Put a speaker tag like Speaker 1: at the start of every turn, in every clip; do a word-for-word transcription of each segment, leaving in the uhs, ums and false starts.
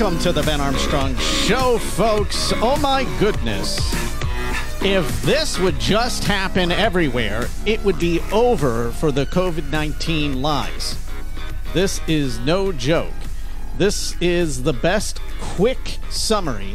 Speaker 1: Welcome to the Ben Armstrong Show, folks. Oh my goodness. If this would just happen everywhere, it would be over for the COVID nineteen lies. This is no joke. This is the best quick summary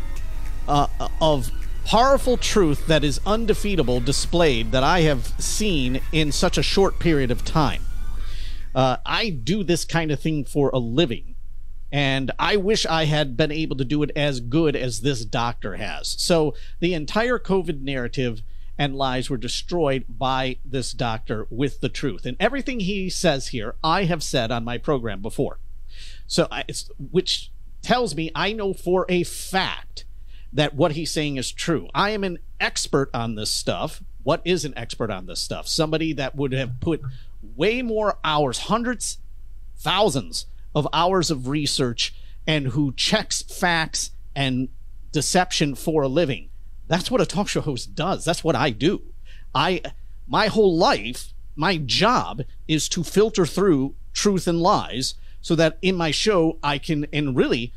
Speaker 1: uh, of powerful truth that is undefeatable displayed that I have seen in such a short period of time. Uh, I do this kind of thing for a living. And I wish I had been able to do it as good as this doctor has. So the entire COVID narrative and lies were destroyed by this doctor with the truth. And everything he says here, I have said on my program before. So, I, it's, which tells me I know for a fact that what he's saying is true. I am an expert on this stuff. What is an expert on this stuff? Somebody that would have put way more hours, hundreds, thousands of hours of research, and who checks facts and deception for a living. That's what a talk show host does. That's what I do. I, my whole life, my job is to filter through truth and lies so that in my show I can, and really,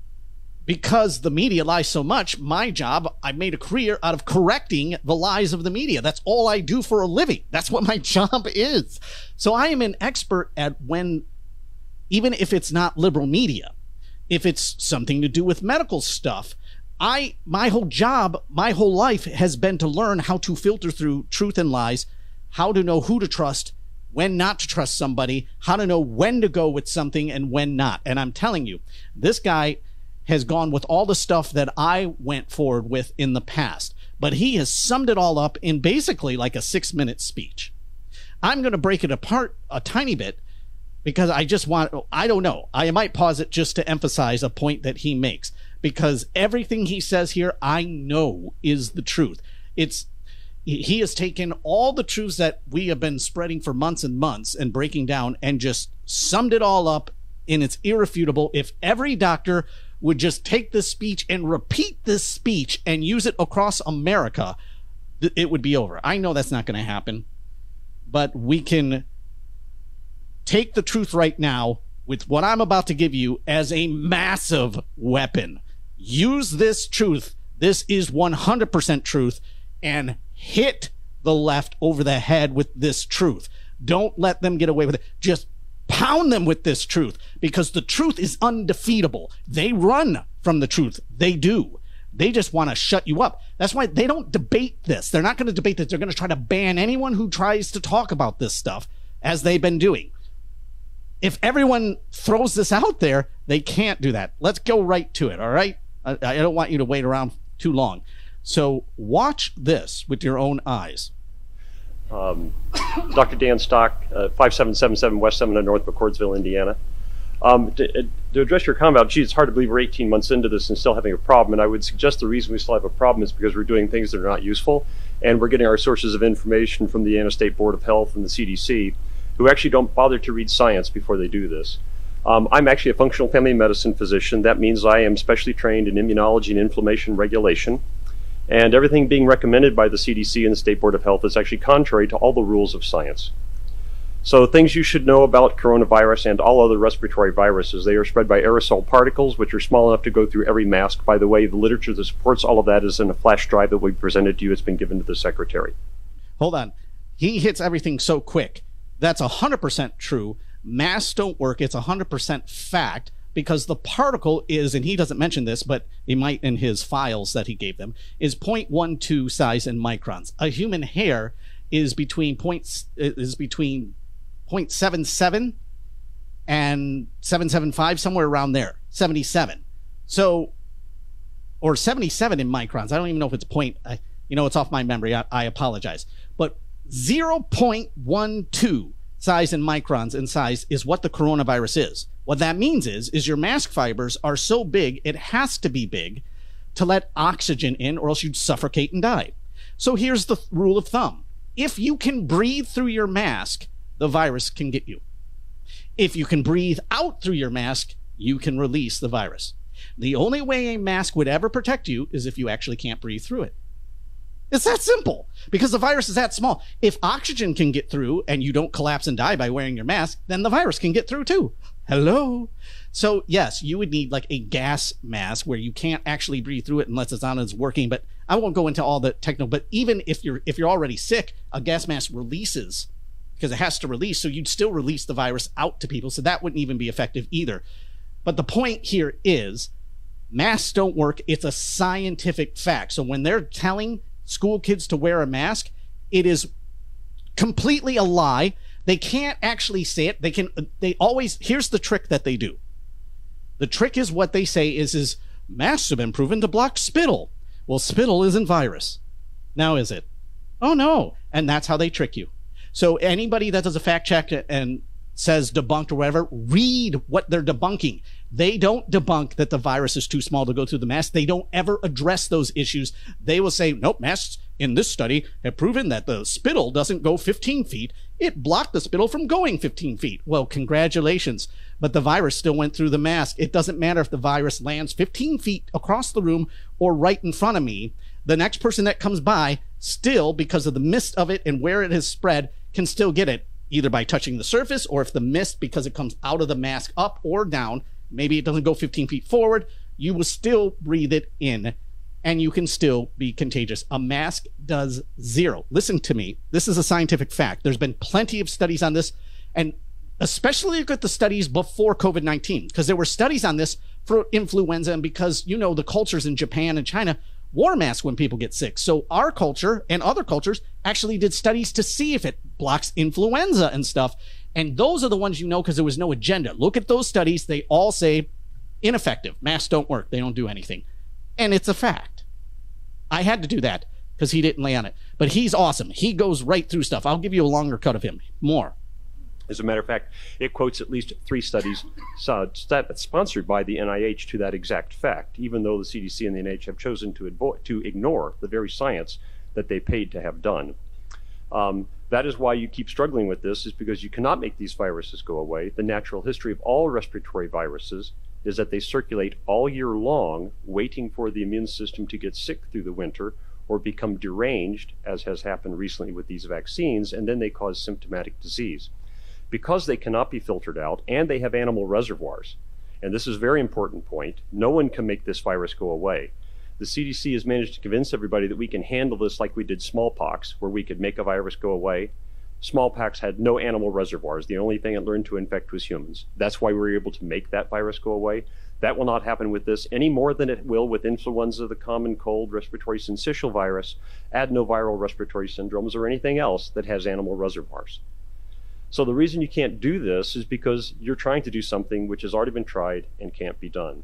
Speaker 1: because the media lies so much, my job, I made a career out of correcting the lies of the media. That's all I do for a living. That's what my job is. So I am an expert at when, even if it's not liberal media, if it's something to do with medical stuff, I, my whole job, my whole life has been to learn how to filter through truth and lies, how to know who to trust, when not to trust somebody, how to know when to go with something and when not. And I'm telling you, this guy has gone with all the stuff that I went forward with in the past, but he has summed it all up in basically like a six minute speech. I'm going to break it apart a tiny bit because I just want, I don't know, I might pause it just to emphasize a point that he makes, because everything he says here, I know is the truth. It's, he has taken all the truths that we have been spreading for months and months and breaking down and just summed it all up in its irrefutable. If every doctor would just take this speech and repeat this speech and use it across America, it would be over. I know that's not going to happen, but we can take the truth right now with what I'm about to give you as a massive weapon. Use this truth. This is one hundred percent truth, and hit the left over the head with this truth. Don't let them get away with it. Just pound them with this truth, because the truth is undefeatable. They run from the truth. They do. They just want to shut you up. That's why they don't debate this. They're not going to debate this. They're going to try to ban anyone who tries to talk about this stuff, as they've been doing. If everyone throws this out there, they can't do that. Let's go right to it, all right? I, I don't want you to wait around too long. So watch this with your own eyes.
Speaker 2: Um, Doctor Dan Stock, uh, five seven seven seven West seventh North McCordsville, Indiana. Um, to, to address your comment about, geez, it's hard to believe we're eighteen months into this and still having a problem, and I would suggest the reason we still have a problem is because we're doing things that are not useful, and we're getting our sources of information from the Indiana State Board of Health and the C D C, who actually don't bother to read science before they do this. Um, I'm actually a functional family medicine physician. That means I am specially trained in immunology and inflammation regulation. And everything being recommended by the C D C and the State Board of Health is actually contrary to all the rules of science. So things you should know about coronavirus and all other respiratory viruses: they are spread by aerosol particles, which are small enough to go through every mask. By the way, the literature that supports all of that is in a flash drive that we presented to you. It's been given to the secretary.
Speaker 1: Hold on. He hits everything so quick. That's one hundred percent true. Masks don't work. It's one hundred percent fact, because the particle is, and he doesn't mention this, but he might in his files that he gave them, is zero point one two size in microns. A human hair is between points is between zero point seven seven and seven seven five, somewhere around there, seventy-seven. So, or seventy-seven in microns. I don't even know if it's point. I, you know, it's off my memory. I, I apologize. But zero point one two size in microns in size is what the coronavirus is. What that means is, is your mask fibers are so big, it has to be big to let oxygen in, or else you'd suffocate and die. So here's the rule of thumb. If you can breathe through your mask, the virus can get you. If you can breathe out through your mask, you can release the virus. The only way a mask would ever protect you is if you actually can't breathe through it. It's that simple, because the virus is that small. If oxygen can get through and you don't collapse and die by wearing your mask, then the virus can get through too. Hello. So yes, you would need like a gas mask where you can't actually breathe through it unless it's on and it's working. But I won't go into all the techno. But even if you're if you're already sick, a gas mask releases because it has to release. So you'd still release the virus out to people. So that wouldn't even be effective either. But the point here is masks don't work. It's a scientific fact. So when they're telling school kids to wear a mask, it is completely a lie. They can't actually say it. They can, they always, here's the trick that they do. The trick is what they say is, is masks have been proven to block spittle. Well, spittle isn't virus. Now is it? Oh no. And that's how they trick you. So anybody that does a fact check and says debunked or whatever, read what they're debunking. They don't debunk that the virus is too small to go through the mask. They don't ever address those issues. They will say, nope, masks in this study have proven that the spittle doesn't go fifteen feet. It blocked the spittle from going fifteen feet. Well, congratulations. But the virus still went through the mask. It doesn't matter if the virus lands fifteen feet across the room or right in front of me. The next person that comes by still, because of the mist of it and where it has spread, can still get it, either by touching the surface or if the mist, because it comes out of the mask up or down, maybe it doesn't go fifteen feet forward, you will still breathe it in and you can still be contagious. A mask does zero. Listen to me. This is a scientific fact. There's been plenty of studies on this, and especially look at the studies before COVID nineteen, because there were studies on this for influenza, and because, you know, the cultures in Japan and China wore masks when people get sick. So our culture and other cultures actually did studies to see if it blocks influenza and stuff. And those are the ones you know because there was no agenda. Look at those studies. They all say ineffective. Masks don't work. They don't do anything. And it's a fact. I had to do that because he didn't lay on it. But he's awesome. He goes right through stuff. I'll give you a longer cut of him. More.
Speaker 2: As a matter of fact, it quotes at least three studies uh, sponsored by the N I H to that exact fact, even though the C D C and the N I H have chosen to, avo- to ignore the very science that they paid to have done. Um, that is why you keep struggling with this, is because you cannot make these viruses go away. The natural history of all respiratory viruses is that they circulate all year long, waiting for the immune system to get sick through the winter or become deranged, as has happened recently with these vaccines, and then they cause symptomatic disease. Because they cannot be filtered out and they have animal reservoirs, and this is a very important point, no one can make this virus go away. The C D C has managed to convince everybody that we can handle this like we did smallpox, where we could make a virus go away. Smallpox had no animal reservoirs. The only thing it learned to infect was humans. That's why we were able to make that virus go away. That will not happen with this any more than it will with influenza, the common cold, respiratory syncytial virus, adenoviral respiratory syndromes, or anything else that has animal reservoirs. So the reason you can't do this is because you're trying to do something which has already been tried and can't be done.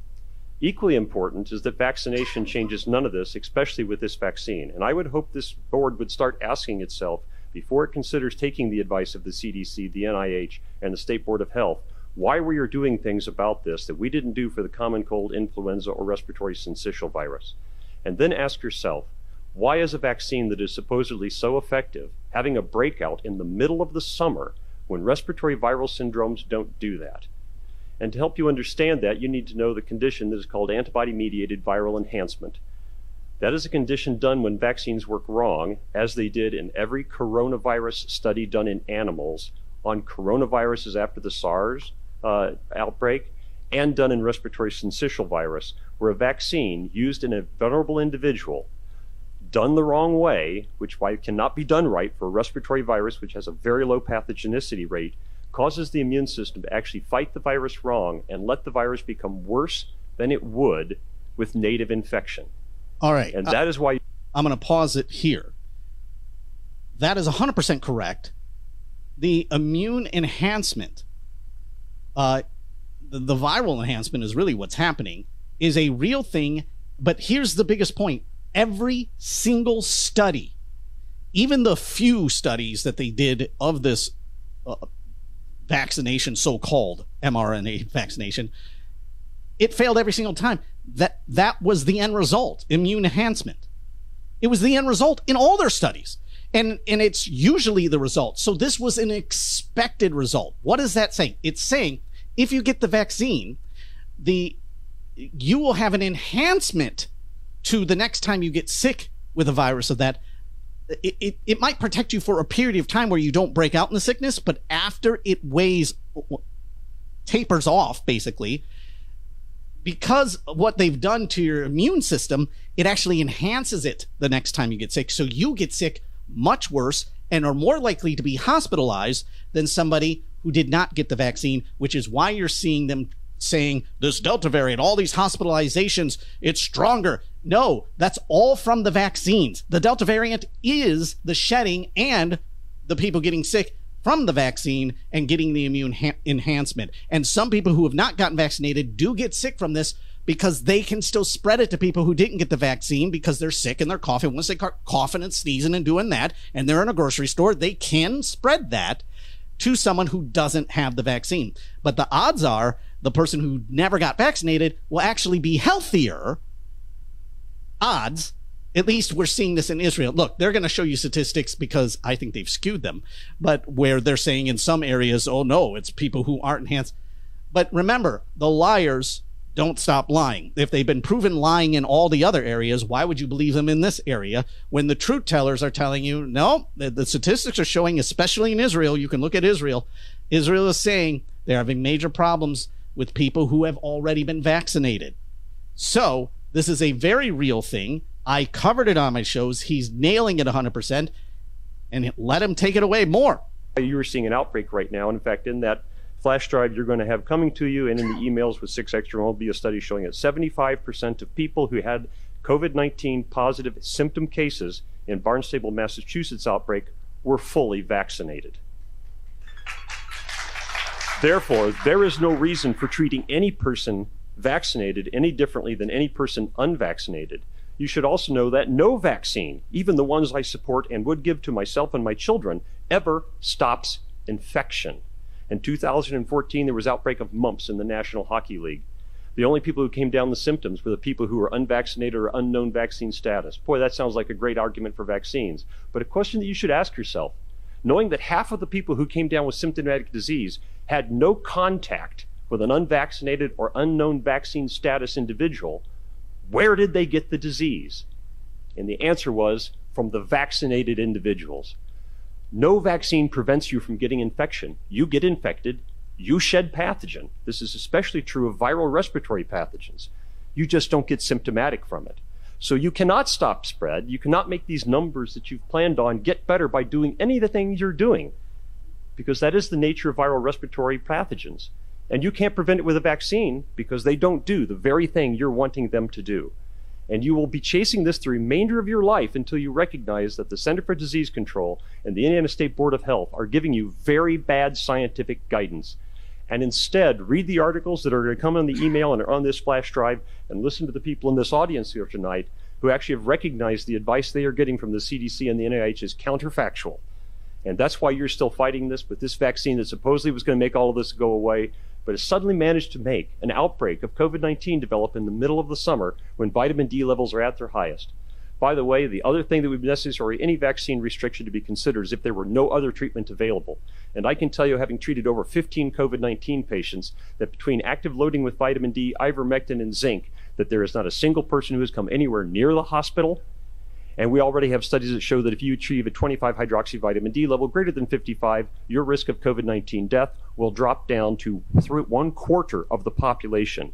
Speaker 2: Equally important is that vaccination changes none of this, especially with this vaccine. And I would hope this board would start asking itself, before it considers taking the advice of the C D C, the N I H, and the State Board of Health, why we are doing things about this that we didn't do for the common cold, influenza, or respiratory syncytial virus. And then ask yourself, why is a vaccine that is supposedly so effective having a breakout in the middle of the summer when respiratory viral syndromes don't do that? And to help you understand that, you need to know the condition that is called antibody-mediated viral enhancement. That is a condition done when vaccines work wrong, as they did in every coronavirus study done in animals on coronaviruses after the SARS uh, outbreak, and done in respiratory syncytial virus, where a vaccine used in a vulnerable individual done the wrong way, which why it cannot be done right for a respiratory virus which has a very low pathogenicity rate, causes the immune system to actually fight the virus wrong and let the virus become worse than it would with native infection.
Speaker 1: All right.
Speaker 2: And that uh, is why...
Speaker 1: I'm going to pause it here. That is one hundred percent correct. The immune enhancement, uh, the, the viral enhancement is really what's happening, is a real thing. But here's the biggest point. Every single study, even the few studies that they did of this uh, vaccination, so-called mRNA vaccination, it failed every single time. That that was the end result, immune enhancement. It was the end result in all their studies. And, and it's usually the result. So this was an expected result. What is that saying? It's saying if you get the vaccine, the you will have an enhancement to the next time you get sick with a virus of that. It, it, it might protect you for a period of time where you don't break out in the sickness, but after it weighs, tapers off, basically, because what they've done to your immune system, it actually enhances it the next time you get sick. So you get sick much worse and are more likely to be hospitalized than somebody who did not get the vaccine, which is why you're seeing them saying this Delta variant, all these hospitalizations, it's stronger. No, that's all from the vaccines. The Delta variant is the shedding and the people getting sick from the vaccine and getting the immune ha- enhancement. And some people who have not gotten vaccinated do get sick from this because they can still spread it to people who didn't get the vaccine because they're sick and they're coughing. Once they start coughing and sneezing and doing that, and they're in a grocery store, they can spread that to someone who doesn't have the vaccine. But the odds are the person who never got vaccinated will actually be healthier. Odds. At least we're seeing this in Israel. Look, they're going to show you statistics because I think they've skewed them, but where they're saying in some areas, oh no, it's people who aren't enhanced. But remember, the liars don't stop lying. If they've been proven lying in all the other areas, why would you believe them in this area when the truth tellers are telling you, no, the, the statistics are showing, especially in Israel, you can look at Israel, Israel is saying they're having major problems with people who have already been vaccinated. So this is a very real thing. I covered it on my shows. He's nailing it one hundred percent, and let him take it away more.
Speaker 2: You are seeing an outbreak right now. In fact, in that flash drive you're going to have coming to you and in the emails with six extra will be a study showing that seventy-five percent of people who had COVID nineteen positive symptom cases in Barnstable, Massachusetts outbreak were fully vaccinated. Therefore, there is no reason for treating any person vaccinated any differently than any person unvaccinated. You should also know that no vaccine, even the ones I support and would give to myself and my children, ever stops infection. In two thousand fourteen, there was outbreak of mumps in the National Hockey League. The only people who came down with symptoms were the people who were unvaccinated or unknown vaccine status. Boy, that sounds like a great argument for vaccines. But a question that you should ask yourself, knowing that half of the people who came down with symptomatic disease had no contact with an unvaccinated or unknown vaccine status individual, where did they get the disease? And the answer was from the vaccinated individuals. No vaccine prevents you from getting infection. You get infected, you shed pathogen. This is especially true of viral respiratory pathogens. You just don't get symptomatic from it. So you cannot stop spread. You cannot make these numbers that you've planned on get better by doing any of the things you're doing, because that is the nature of viral respiratory pathogens. And you can't prevent it with a vaccine because they don't do the very thing you're wanting them to do. And you will be chasing this the remainder of your life until you recognize that the Center for Disease Control and the Indiana State Board of Health are giving you very bad scientific guidance. And instead, read the articles that are going to come on the email and are on this flash drive, and listen to the people in this audience here tonight who actually have recognized the advice they are getting from the C D C and the N I H is counterfactual. And that's why you're still fighting this with this vaccine that supposedly was going to make all of this go away, but has suddenly managed to make an outbreak of COVID nineteen develop in the middle of the summer when vitamin D levels are at their highest. By the way, the other thing that would be necessary, any vaccine restriction to be considered, is if there were no other treatment available. And I can tell you, having treated over fifteen COVID nineteen patients, that between active loading with vitamin D, ivermectin, and zinc, that there is not a single person who has come anywhere near the hospital. And we already have studies that show that if you achieve a twenty-five hydroxy vitamin D level greater than fifty-five, your risk of COVID nineteen death will drop down to one quarter of the population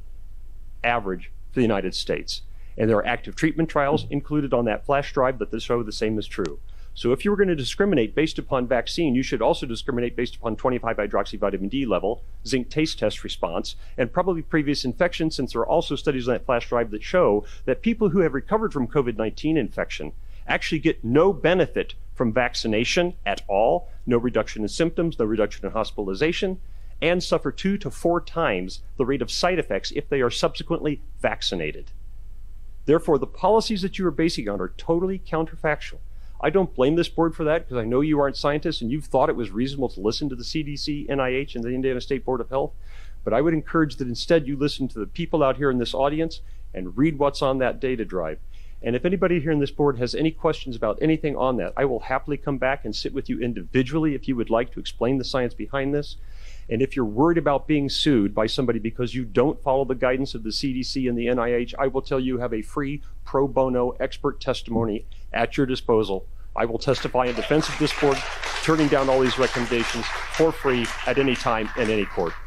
Speaker 2: average for the United States. And there are active treatment trials included on that flash drive that show the same is true. So if you were going to discriminate based upon vaccine, you should also discriminate based upon twenty-five hydroxy vitamin D level, zinc taste test response, and probably previous infection, since there are also studies on that flash drive that show that people who have recovered from COVID nineteen infection actually get no benefit from vaccination at all, no reduction in symptoms, no reduction in hospitalization, and suffer two to four times the rate of side effects if they are subsequently vaccinated. Therefore, the policies that you are basing on are totally counterfactual. I don't blame this board for that, because I know you aren't scientists and you've thought it was reasonable to listen to the C D C, N I H, and the Indiana State Board of Health. But I would encourage that instead you listen to the people out here in this audience and read what's on that data drive. And if anybody here in this board has any questions about anything on that, I will happily come back and sit with you individually if you would like to explain the science behind this. And if you're worried about being sued by somebody because you don't follow the guidance of the C D C and the N I H, I will tell you have a free pro bono expert testimony at your disposal. I will testify in defense of this board, turning down all these recommendations for free at any time in any court.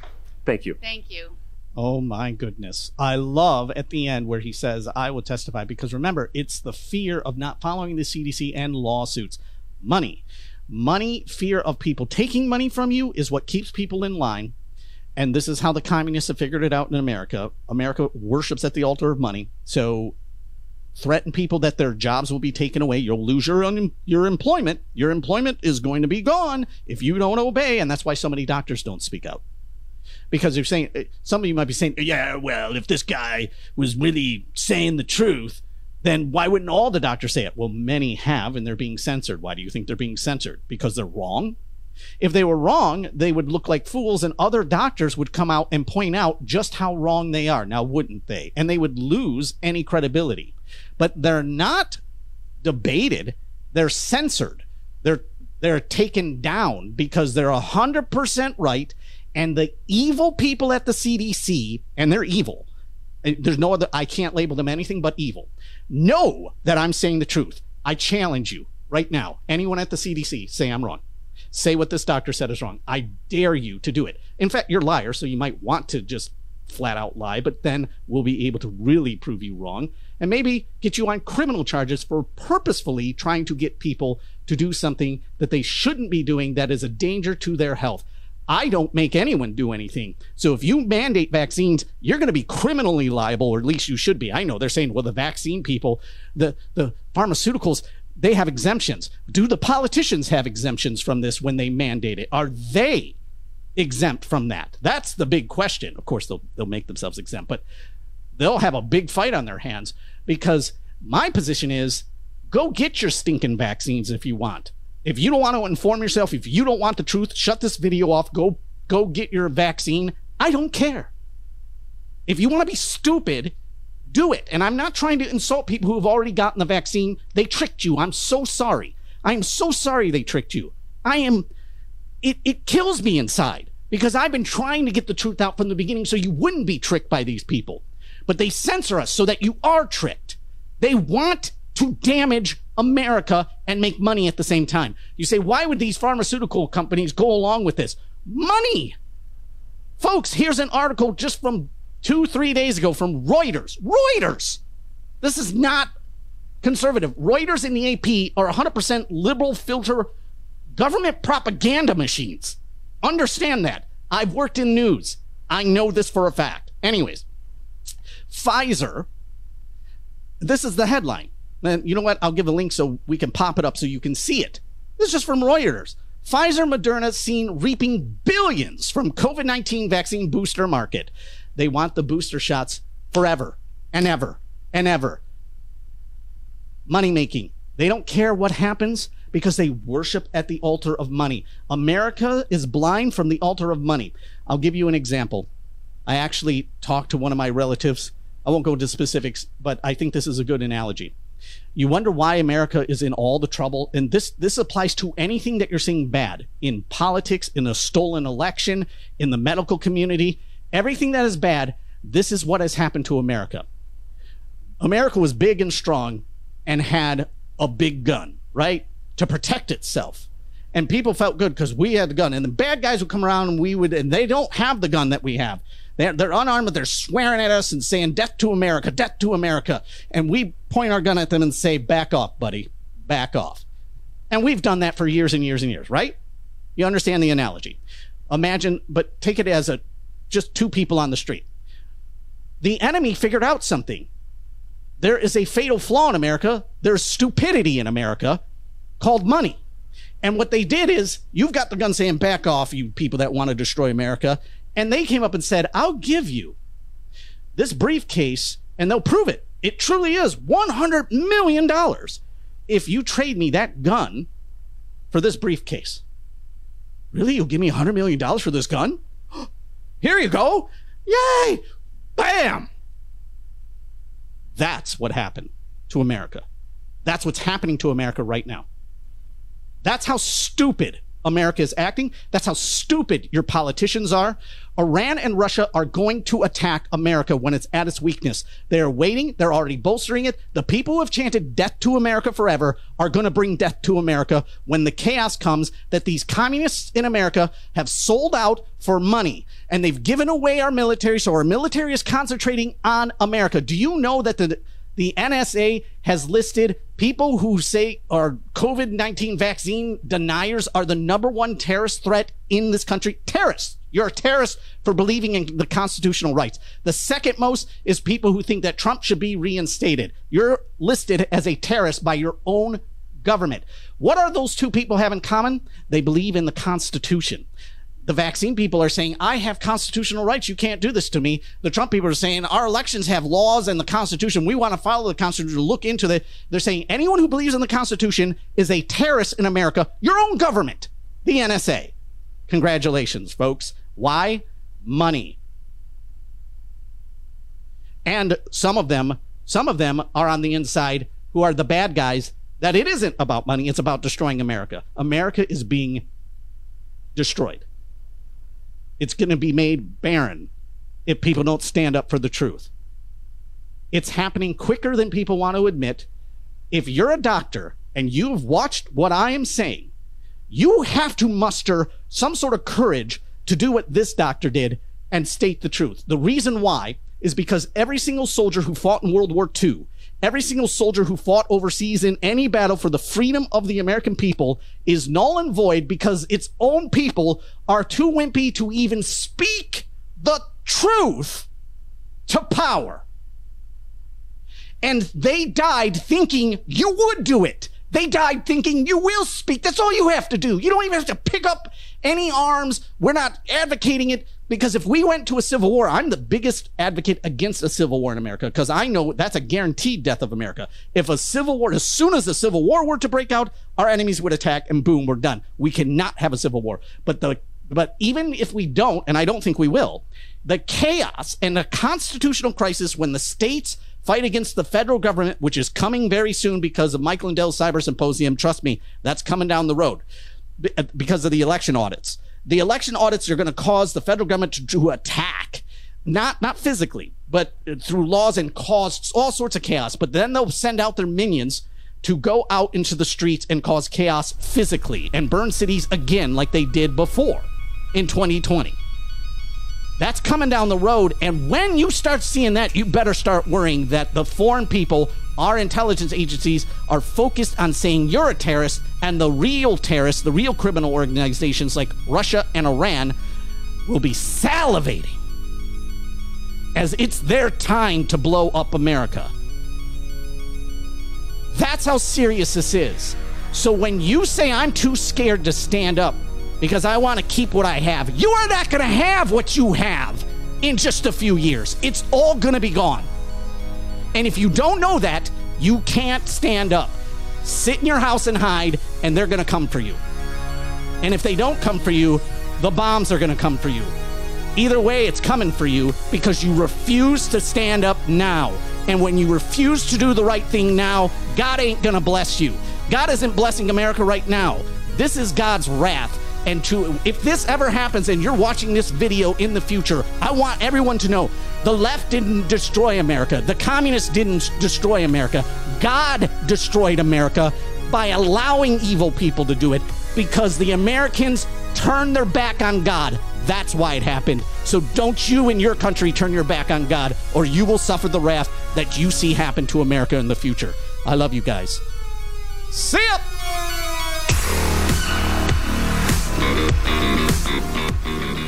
Speaker 2: Thank you.
Speaker 3: Thank you.
Speaker 1: Oh my goodness. I love at the end where he says, I will testify, because remember, it's the fear of not following the C D C and lawsuits. Money. Money, fear of people taking money from you is what keeps people in line. And this is how the communists have figured it out in America. America worships at the altar of money. So threaten people that their jobs will be taken away. You'll lose your un- your employment. Your employment is going to be gone if you don't obey. And that's why so many doctors don't speak out. Because you're saying, some of you might be saying, yeah, well, if this guy was really saying the truth, then why wouldn't all the doctors say it? Well, many have, and they're being censored. Why do you think they're being censored? Because they're wrong? If they were wrong, they would look like fools, and other doctors would come out and point out just how wrong they are. Now, wouldn't they? And they would lose any credibility. But they're not debated. They're censored. They're they're taken down because they're one hundred percent right. And the evil people at the C D C, and they're evil. There's no other, I can't label them anything but evil. Know that I'm saying the truth. I challenge you right now. Anyone at the C D C, say I'm wrong. Say what this doctor said is wrong. I dare you to do it. In fact, you're liars, so you might want to just flat out lie, but then we'll be able to really prove you wrong and maybe get you on criminal charges for purposefully trying to get people to do something that they shouldn't be doing that is a danger to their health. I don't make anyone do anything. So if you mandate vaccines, you're going to be criminally liable, or at least you should be. I know they're saying, well, the vaccine people, the, the pharmaceuticals, they have exemptions. Do the politicians have exemptions from this when they mandate it? Are they exempt from that? That's the big question. Of course, they'll, they'll make themselves exempt, but they'll have a big fight on their hands, because my position is, go get your stinking vaccines if you want. If you don't want to inform yourself, if you don't want the truth, shut this video off, go go get your vaccine. I don't care. If you want to be stupid, do it. And I'm not trying to insult people who have already gotten the vaccine. They tricked you. I'm so sorry. I'm so sorry they tricked you. I am, it, it kills me inside, because I've been trying to get the truth out from the beginning so you wouldn't be tricked by these people. But they censor us so that you are tricked. They want to damage America and make money at the same time. You say, why would these pharmaceutical companies go along with this? Money! Folks, here's an article just from two, three days ago from Reuters. Reuters! This is not conservative. Reuters and the A P are one hundred percent liberal filter government propaganda machines. Understand that. I've worked in news. I know this for a fact. Anyways, Pfizer, this is the headline. And you know what? I'll give a link so we can pop it up so you can see it. This is just from Reuters. Pfizer, Moderna seen reaping billions from COVID nineteen vaccine booster market. They want the booster shots forever and ever and ever. Money making. They don't care what happens because they worship at the altar of money. America is blind from the altar of money. I'll give you an example. I actually talked to one of my relatives. I won't go into specifics, but I think this is a good analogy. You wonder why America is in all the trouble, and this this applies to anything that you're seeing bad in politics, in a stolen election, in the medical community, everything that is bad. This is what has happened to America. America was big and strong and had a big gun, right, to protect itself. And people felt good because we had the gun, and the bad guys would come around and we would, and they don't have the gun that we have. They're, they're unarmed, but they're swearing at us and saying, death to America, death to America. And we point our gun at them and say, back off, buddy, back off. And we've done that for years and years and years, right? You understand the analogy. Imagine, but take it as a just two people on the street. The enemy figured out something. There is a fatal flaw in America. There's stupidity in America called money. And what they did is, you've got the gun saying, back off, you people that want to destroy America. And they came up and said, I'll give you this briefcase, and they'll prove it. It truly is one hundred million dollars if you trade me that gun for this briefcase. Really? You'll give me one hundred million dollars for this gun? Here you go. Yay! Bam! That's what happened to America. That's what's happening to America right now. That's how stupid America is acting. That's how stupid your politicians are. Iran and Russia are going to attack America when it's at its weakness. They're waiting. They're already bolstering it. The people who have chanted death to America forever are going to bring death to America when the chaos comes that these communists in America have sold out for money. And they've given away our military, so our military is concentrating on America. Do you know that the the N S A has listed people who say are COVID nineteen vaccine deniers are the number one terrorist threat in this country? Terrorists. You're a terrorist for believing in the constitutional rights. The second most is people who think that Trump should be reinstated. You're listed as a terrorist by your own government. What are those two people have in common? They believe in the Constitution. The vaccine people are saying, I have constitutional rights. You can't do this to me. The Trump people are saying, our elections have laws and the Constitution. We want to follow the Constitution, look into it. They're saying anyone who believes in the Constitution is a terrorist in America. Your own government, the N S A. Congratulations, folks. Why? Money. And some of them, some of them are on the inside who are the bad guys, that it isn't about money. It's about destroying America. America is being destroyed. It's going to be made barren if people don't stand up for the truth. It's happening quicker than people want to admit. If you're a doctor and you've watched what I am saying, you have to muster some sort of courage to do what this doctor did and state the truth. The reason why is because every single soldier who fought in World War Two, every single soldier who fought overseas in any battle for the freedom of the American people is null and void because its own people are too wimpy to even speak the truth to power. And they died thinking you would do it. They died thinking you will speak. That's all you have to do. You don't even have to pick up any arms. We're not advocating it, because if we went to a civil war, I'm the biggest advocate against a civil war in America, because I know that's a guaranteed death of America. If a civil war, as soon as a civil war were to break out, our enemies would attack and boom, we're done. We cannot have a civil war. But the but even if we don't, and I don't think we will, the chaos and the constitutional crisis when the states fight against the federal government, which is coming very soon because of Mike Lindell's Cyber Symposium. Trust me, that's coming down the road because of the election audits. The election audits are going to cause the federal government to, to attack, not, not physically, but through laws, and cause all sorts of chaos. But then they'll send out their minions to go out into the streets and cause chaos physically and burn cities again like they did before in twenty twenty. That's coming down the road, and when you start seeing that, you better start worrying that the foreign people, our intelligence agencies, are focused on saying you're a terrorist, and the real terrorists, the real criminal organizations like Russia and Iran will be salivating as it's their time to blow up America. That's how serious this is. So when you say I'm too scared to stand up because I want to keep what I have, you are not going to have what you have in just a few years. It's all going to be gone. And if you don't know that, you can't stand up. Sit in your house and hide, and they're going to come for you. And if they don't come for you, the bombs are going to come for you. Either way, it's coming for you because you refuse to stand up now. And when you refuse to do the right thing now, God ain't going to bless you. God isn't blessing America right now. This is God's wrath. And to, if this ever happens and you're watching this video in the future, I want everyone to know the left didn't destroy America. The communists didn't destroy America. God destroyed America by allowing evil people to do it because the Americans turned their back on God. That's why it happened. So don't you in your country turn your back on God, or you will suffer the wrath that you see happen to America in the future. I love you guys. See ya!